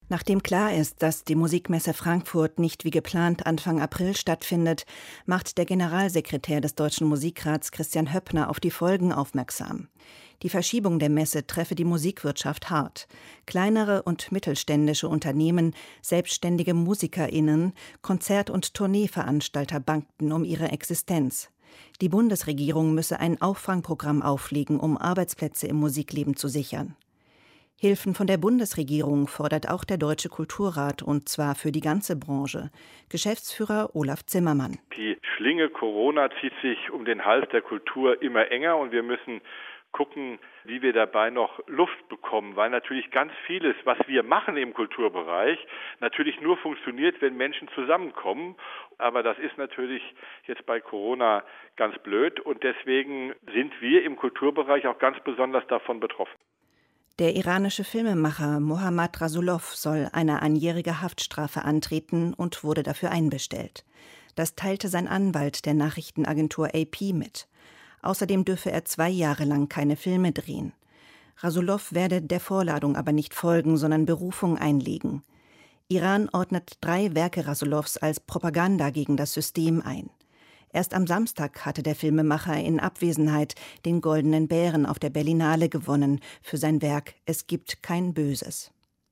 Nachdem klar ist, dass die Musikmesse Frankfurt nicht wie geplant Anfang April stattfindet, macht der Generalsekretär des Deutschen Musikrats Christian Höppner auf die Folgen aufmerksam. Die Verschiebung der Messe treffe die Musikwirtschaft hart. Kleinere und mittelständische Unternehmen, selbstständige MusikerInnen, Konzert- und Tourneeveranstalter bangten um ihre Existenz. Die Bundesregierung müsse ein Auffangprogramm auflegen, um Arbeitsplätze im Musikleben zu sichern. Hilfen von der Bundesregierung fordert auch der Deutsche Kulturrat, und zwar für die ganze Branche. Geschäftsführer Olaf Zimmermann. Die Schlinge Corona zieht sich um den Hals der Kultur immer enger und wir müssen gucken, wie wir dabei noch Luft bekommen, weil natürlich ganz vieles, was wir machen im Kulturbereich, natürlich nur funktioniert, wenn Menschen zusammenkommen. Aber das ist natürlich jetzt bei Corona ganz blöd und deswegen sind wir im Kulturbereich auch ganz besonders davon betroffen. Der iranische Filmemacher Mohammad Rasulov soll eine einjährige Haftstrafe antreten und wurde dafür einbestellt. Das teilte sein Anwalt der Nachrichtenagentur AP mit. Außerdem dürfe er 2 Jahre lang keine Filme drehen. Rasulov werde der Vorladung aber nicht folgen, sondern Berufung einlegen. Iran ordnet 3 Werke Rasulovs als Propaganda gegen das System ein. Erst am Samstag hatte der Filmemacher in Abwesenheit den Goldenen Bären auf der Berlinale gewonnen für sein Werk »Es gibt kein Böses«.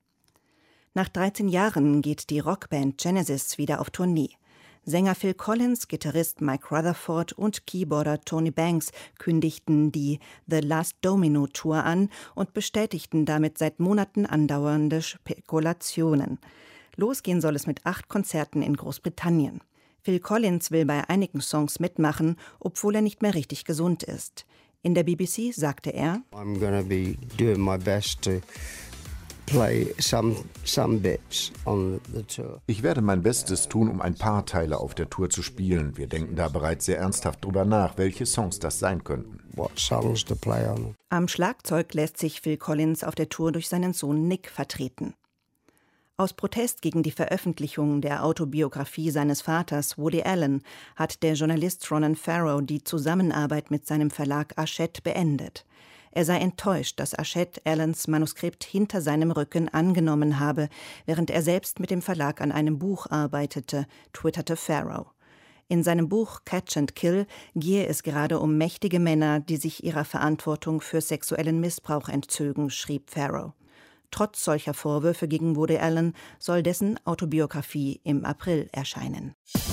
Nach 13 Jahren geht die Rockband Genesis wieder auf Tournee. Sänger Phil Collins, Gitarrist Mike Rutherford und Keyboarder Tony Banks kündigten die The Last Domino Tour an und bestätigten damit seit Monaten andauernde Spekulationen. Losgehen soll es mit 8 Konzerten in Großbritannien. Phil Collins will bei einigen Songs mitmachen, obwohl er nicht mehr richtig gesund ist. In der BBC sagte er: I'm gonna be doing my best to play some bits on the tour. Ich werde mein Bestes tun, um ein paar Teile auf der Tour zu spielen. Wir denken da bereits sehr ernsthaft drüber nach, welche Songs das sein könnten. What songs to play on. Am Schlagzeug lässt sich Phil Collins auf der Tour durch seinen Sohn Nick vertreten. Aus Protest gegen die Veröffentlichung der Autobiografie seines Vaters, Woody Allen, hat der Journalist Ronan Farrow die Zusammenarbeit mit seinem Verlag Hachette beendet. Er sei enttäuscht, dass Hachette Allens Manuskript hinter seinem Rücken angenommen habe, während er selbst mit dem Verlag an einem Buch arbeitete, twitterte Farrow. In seinem Buch Catch and Kill gehe es gerade um mächtige Männer, die sich ihrer Verantwortung für sexuellen Missbrauch entzögen, schrieb Farrow. Trotz solcher Vorwürfe gegen Woody Allen soll dessen Autobiografie im April erscheinen.